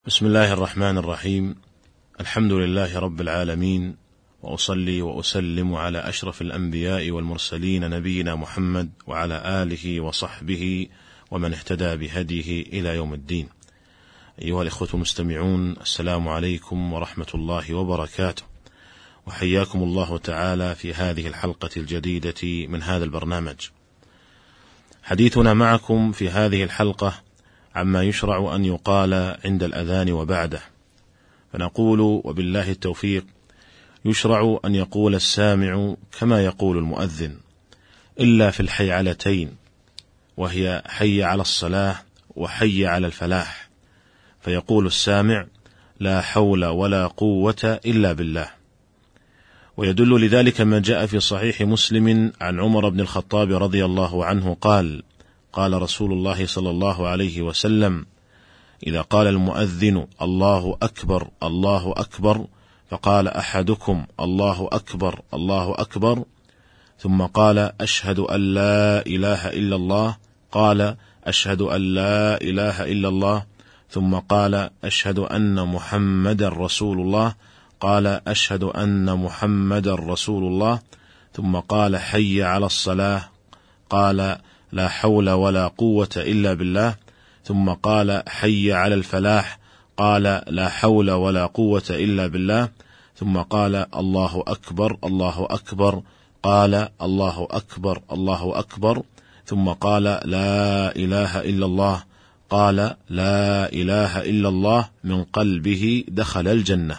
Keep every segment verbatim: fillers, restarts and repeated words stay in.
بسم الله الرحمن الرحيم. الحمد لله رب العالمين، وأصلي وأسلم على أشرف الأنبياء والمرسلين نبينا محمد وعلى آله وصحبه ومن اهتدى بهديه إلى يوم الدين. أيها الإخوة المستمعون، السلام عليكم ورحمة الله وبركاته، وحياكم الله تعالى في هذه الحلقة الجديدة من هذا البرنامج. حديثنا معكم في هذه الحلقة عما يشرع أن يقال عند الأذان وبعده، فنقول وبالله التوفيق: يشرع أن يقول السامع كما يقول المؤذن، إلا في الحيعلتين، وهي حي على الصلاة وحي على الفلاح، فيقول السامع: لا حول ولا قوة إلا بالله. ويدل لذلك ما جاء في صحيح مسلم عن عمر بن الخطاب رضي الله عنه قال: قال رسول الله صلى الله عليه وسلم: إذا قال المؤذن الله أكبر الله أكبر، فقال أحدكم الله أكبر الله أكبر، ثم قال أشهد أن لا إله إلا الله، قال أشهد أن لا إله إلا الله، ثم قال أشهد أن محمد رسول الله، قال أشهد أن محمد رسول الله، ثم قال حي على الصلاة، قال لا حول ولا قوة إلا بالله، ثم قال حي على الفلاح، قال لا حول ولا قوة إلا بالله، ثم قال الله أكبر الله أكبر، قال الله أكبر الله أكبر، ثم قال لا إله إلا الله، قال لا إله إلا الله، من قلبه دخل الجنة.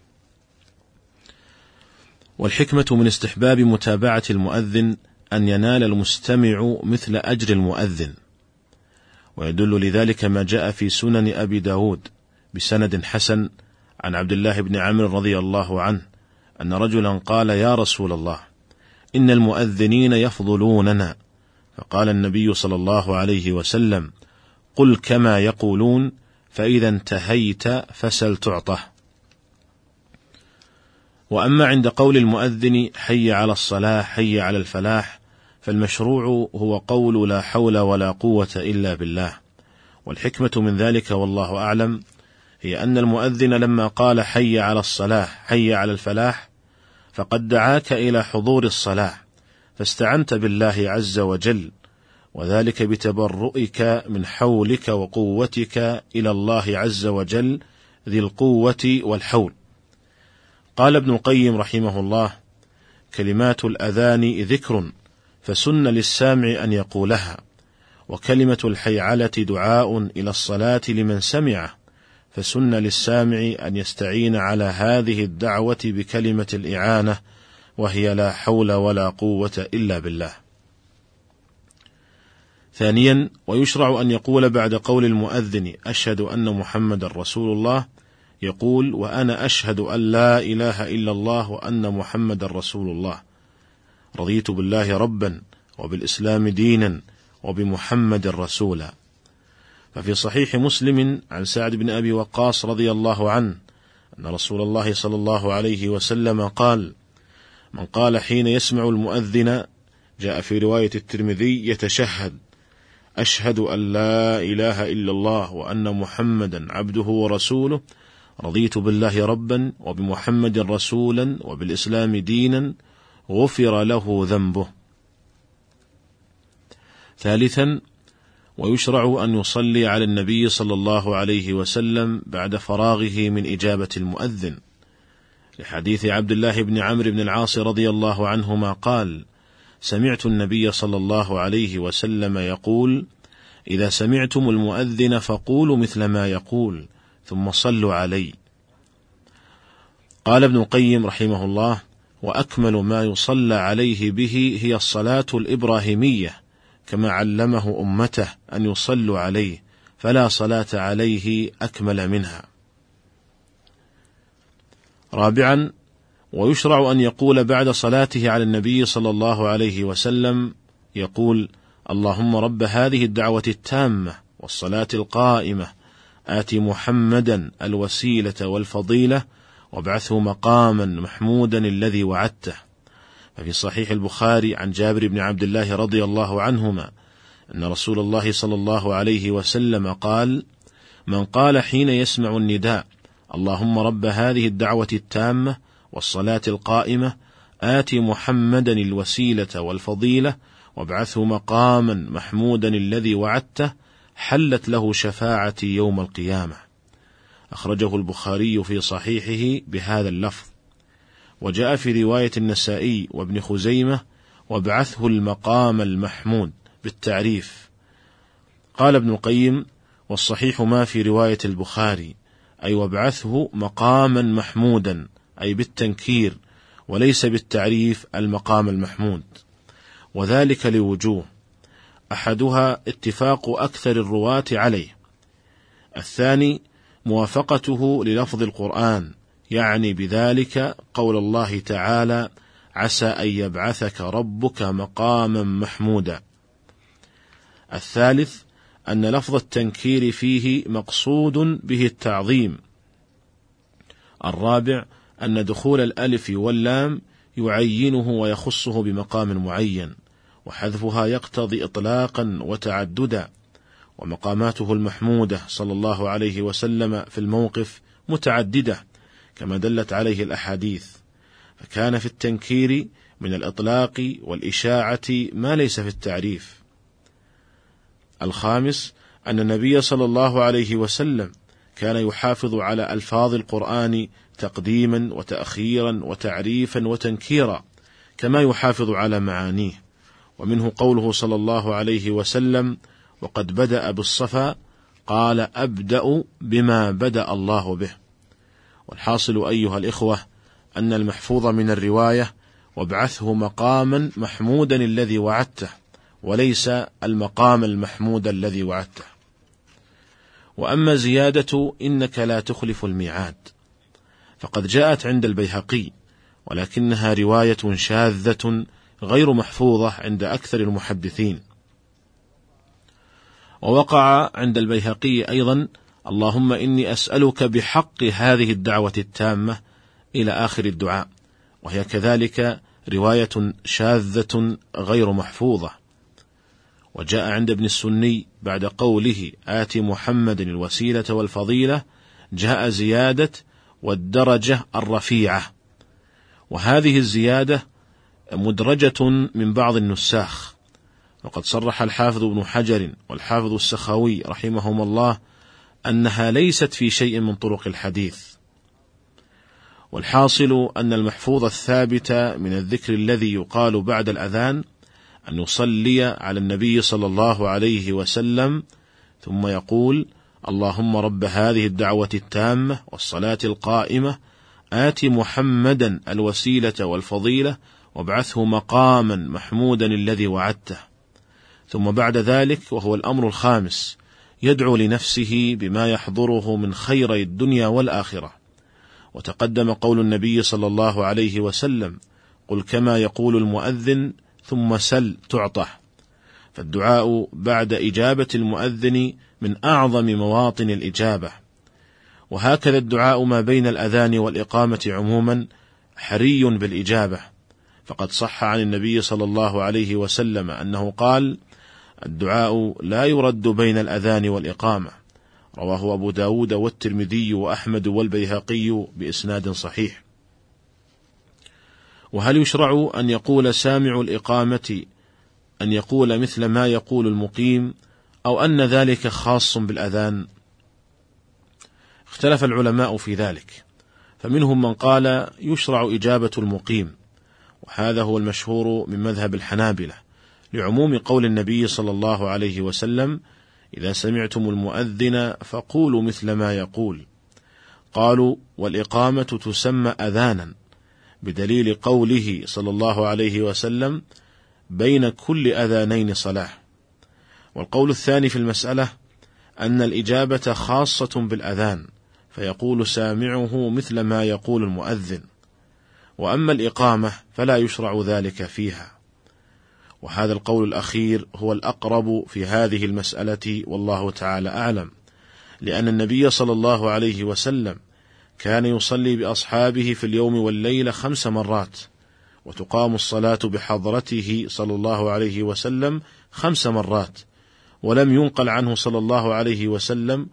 والحكمة من استحباب متابعة المؤذن أن ينال المستمع مثل أجر المؤذن، ويدل لذلك ما جاء في سنن أبي داود بسند حسن عن عبد الله بن عمرو رضي الله عنه أن رجلا قال: يا رسول الله، إن المؤذنين يفضلوننا. فقال النبي صلى الله عليه وسلم: قل كما يقولون، فإذا انتهيت فسل تعطه. وأما عند قول المؤذن حي على الصلاة حي على الفلاح، فالمشروع هو قول لا حول ولا قوة إلا بالله. والحكمة من ذلك والله أعلم هي أن المؤذن لما قال حي على الصلاة حي على الفلاح فقد دعاك إلى حضور الصلاة، فاستعنت بالله عز وجل، وذلك بتبرؤك من حولك وقوتك إلى الله عز وجل ذي القوة والحول. قال ابن القيم رحمه الله: كلمات الأذان ذكر، فسن للسامع أن يقولها، وكلمة الحيعلة دعاء إلى الصلاة لمن سمعه، فسن للسامع أن يستعين على هذه الدعوة بكلمة الإعانة، وهي لا حول ولا قوة إلا بالله. ثانيا، ويشرع أن يقول بعد قول المؤذن أشهد أن محمد رسول الله، يقول: وأنا أشهد أن لا إله إلا الله وأن محمد رسول الله، رضيت بالله ربا وبالإسلام دينا وبمحمد رسولا. ففي صحيح مسلم عن سعد بن أبي وقاص رضي الله عنه أن رسول الله صلى الله عليه وسلم قال: من قال حين يسمع المؤذن، جاء في رواية الترمذي يتشهد: أشهد أن لا إله إلا الله وأن محمدا عبده ورسوله، رضيت بالله ربا وبمحمد رسولا وبالإسلام دينا، غفر له ذنبه. ثالثا، ويشرع أن يصلي على النبي صلى الله عليه وسلم بعد فراغه من إجابة المؤذن، لحديث عبد الله بن عمرو بن العاص رضي الله عنهما قال: سمعت النبي صلى الله عليه وسلم يقول: إذا سمعتم المؤذن فقولوا مثل ما يقول، ثم صلوا علي. قال ابن القيم رحمه الله: وأكمل ما يصلى عليه به هي الصلاة الإبراهيمية، كما علمه أمته أن يصلوا عليه، فلا صلاة عليه أكمل منها. رابعا، ويشرع أن يقول بعد صلاته على النبي صلى الله عليه وسلم، يقول: اللهم رب هذه الدعوة التامة والصلاة القائمة، آت محمدا الوسيلة والفضيلة، وابعثه مقاما محمودا الذي وعدته. ففي صحيح البخاري عن جابر بن عبد الله رضي الله عنهما أن رسول الله صلى الله عليه وسلم قال: من قال حين يسمع النداء: اللهم رب هذه الدعوة التامة والصلاة القائمة آت محمدا الوسيلة والفضيلة وابعثه مقاما محمودا الذي وعدته، حلت له شفاعتي يوم القيامة. أخرجه البخاري في صحيحه بهذا اللفظ. وجاء في رواية النسائي وابن خزيمة: وابعثه المقام المحمود بالتعريف. قال ابن القيم: والصحيح ما في رواية البخاري، أي وابعثه مقاما محمودا، أي بالتنكير وليس بالتعريف المقام المحمود، وذلك لوجوه: أحدها اتفاق أكثر الرواة عليه، الثاني موافقته للفظ القرآن، يعني بذلك قول الله تعالى: عسى أن يبعثك ربك مقاما محمودا. الثالث أن لفظ التنكير فيه مقصود به التعظيم. الرابع أن دخول الألف واللام يعينه ويخصه بمقام معين، وحذفها يقتضي إطلاقا وتعددا، ومقاماته المحمودة صلى الله عليه وسلم في الموقف متعددة كما دلت عليه الأحاديث، فكان في التنكير من الإطلاق والإشاعة ما ليس في التعريف. الخامس أن النبي صلى الله عليه وسلم كان يحافظ على ألفاظ القرآن تقديما وتأخيرا وتعريفا وتنكيرا كما يحافظ على معانيه، ومنه قوله صلى الله عليه وسلم: وقد بدأ بالصفا قال أبدأ بما بدأ الله به. والحاصل أيها الإخوة أن المحفوظ من الرواية: وابعثه مقاما محمودا الذي وعدته، وليس المقام المحمود الذي وعدته. وأما زيادة إنك لا تخلف الميعاد فقد جاءت عند البيهقي، ولكنها رواية شاذة غير محفوظة عند أكثر المحدثين. ووقع عند البيهقي أيضا: اللهم إني أسألك بحق هذه الدعوة التامة إلى آخر الدعاء، وهي كذلك رواية شاذة غير محفوظة. وجاء عند ابن السني بعد قوله آت محمد الوسيلة والفضيلة جاء زيادة والدرجة الرفيعة، وهذه الزيادة مدرجة من بعض النساخ، وقد صرح الحافظ ابن حجر والحافظ السخاوي رحمهما الله أنها ليست في شيء من طرق الحديث. والحاصل أن المحفوظ الثابت من الذكر الذي يقال بعد الأذان أن يصلي على النبي صلى الله عليه وسلم ثم يقول: اللهم رب هذه الدعوة التامة والصلاة القائمة آت محمدا الوسيلة والفضيلة وابعثه مقاما محمودا الذي وعدته. ثم بعد ذلك، وهو الأمر الخامس، يدعو لنفسه بما يحضره من خيري الدنيا والآخرة. وتقدم قول النبي صلى الله عليه وسلم: قل كما يقول المؤذن ثم سل تعطه. فالدعاء بعد إجابة المؤذن من أعظم مواطن الإجابة، وهكذا الدعاء ما بين الأذان والإقامة عموما حري بالإجابة، فقد صح عن النبي صلى الله عليه وسلم أنه قال: الدعاء لا يرد بين الأذان والإقامة. رواه أبو داود والترمذي وأحمد والبيهقي بإسناد صحيح. وهل يشرع أن يقول سامع الإقامة أن يقول مثل ما يقول المقيم، أو أن ذلك خاص بالأذان؟ اختلف العلماء في ذلك، فمنهم من قال يشرع إجابة المقيم، وهذا هو المشهور من مذهب الحنابلة، لعموم قول النبي صلى الله عليه وسلم: إذا سمعتم المؤذن فقولوا مثل ما يقول. قالوا: والإقامة تسمى أذانا بدليل قوله صلى الله عليه وسلم: بين كل أذانين صلاة. والقول الثاني في المسألة أن الإجابة خاصة بالأذان، فيقول سامعه مثل ما يقول المؤذن، وأما الإقامة فلا يشرع ذلك فيها. وهذا القول الأخير هو الأقرب في هذه المسألة، والله تعالى أعلم، لأن النبي صلى الله عليه وسلم كان يصلي بأصحابه في اليوم والليلة خمس مرات، وتقام الصلاة بحضرته صلى الله عليه وسلم خمس مرات، ولم ينقل عنه صلى الله عليه وسلم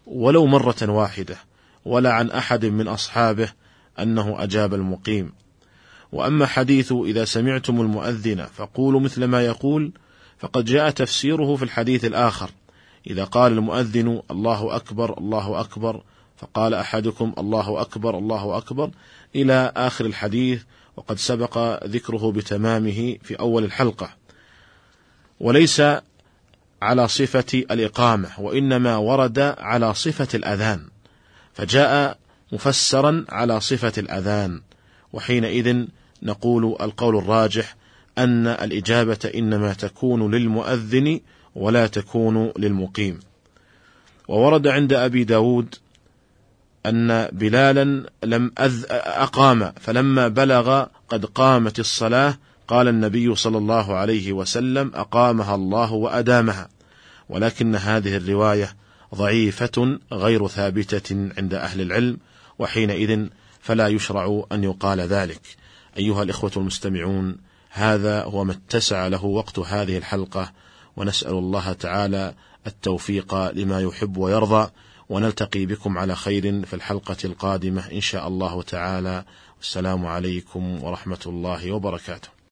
ولو مرة واحدة، ولا عن أحد من أصحابه أنه أجاب المقيم. وأما حديث إذا سمعتم المؤذن فقولوا مثل ما يقول، فقد جاء تفسيره في الحديث الآخر: إذا قال المؤذن الله أكبر الله أكبر فقال أحدكم الله أكبر الله أكبر إلى آخر الحديث، وقد سبق ذكره بتمامه في أول الحلقة، وليس على صفة الإقامة، وإنما ورد على صفة الأذان، فجاء مفسرا على صفة الأذان. وحينئذ نقول القول الراجح أن الإجابة إنما تكون للمؤذن ولا تكون للمقيم. وورد عند أبي داود أن بلالا لم أذ أقام، فلما بلغ قد قامت الصلاة قال النبي صلى الله عليه وسلم: أقامها الله وأدامها. ولكن هذه الرواية ضعيفة غير ثابتة عند أهل العلم، وحينئذ فلا يشرع أن يقال ذلك. أيها الإخوة المستمعون، هذا هو ما اتسع له وقت هذه الحلقة، ونسأل الله تعالى التوفيق لما يحب ويرضى، ونلتقي بكم على خير في الحلقة القادمة إن شاء الله تعالى. والسلام عليكم ورحمة الله وبركاته.